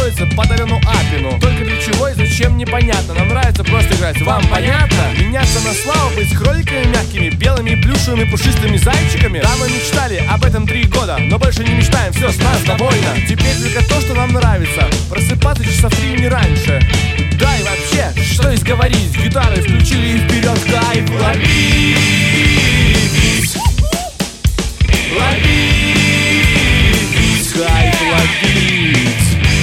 находится под Алену Апину. Только для чего и зачем непонятно. Нам нравится просто играть, вам понятно? Меняться на славу, быть с кроликами мягкими, белыми, плюшевыми, пушистыми зайчиками. Да, мы мечтали об этом 3 года, но больше не мечтаем, все, с нас довольно. Теперь только то, что нам нравится, просыпаться часа в 3 не раньше. Да и вообще, что здесь говорить, гитары включили и вперед, кайф, ловить. Ловить, кайф, ловить.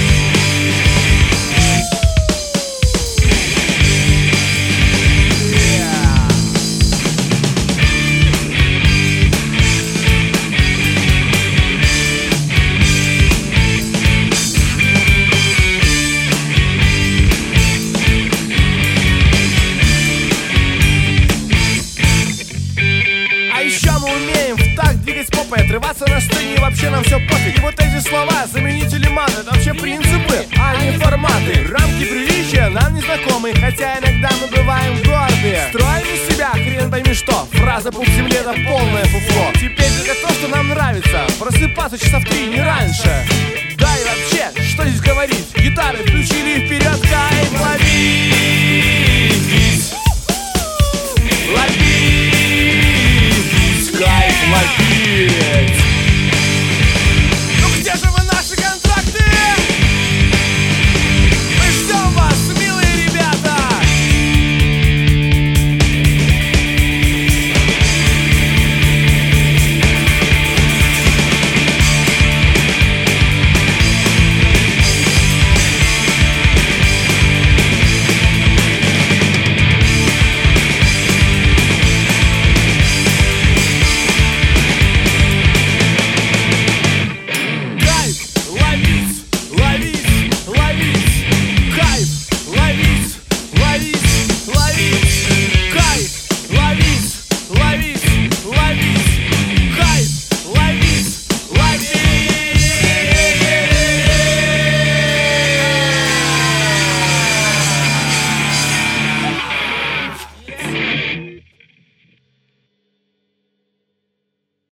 Отрываться на сцене и вообще нам все пофиг. И вот эти слова, заменители мат, это вообще принципы, а не форматы. Рамки приличия нам не знакомы, хотя иногда мы бываем гордые. Строим из себя хрен пойми что, фраза «пух в земле» — это полное фуфло. Теперь только то, что нам нравится, просыпаться часа в 3 не раньше. Да и вообще, что здесь говорить, гитары включили и вперед, кайф, ловить. Ловить.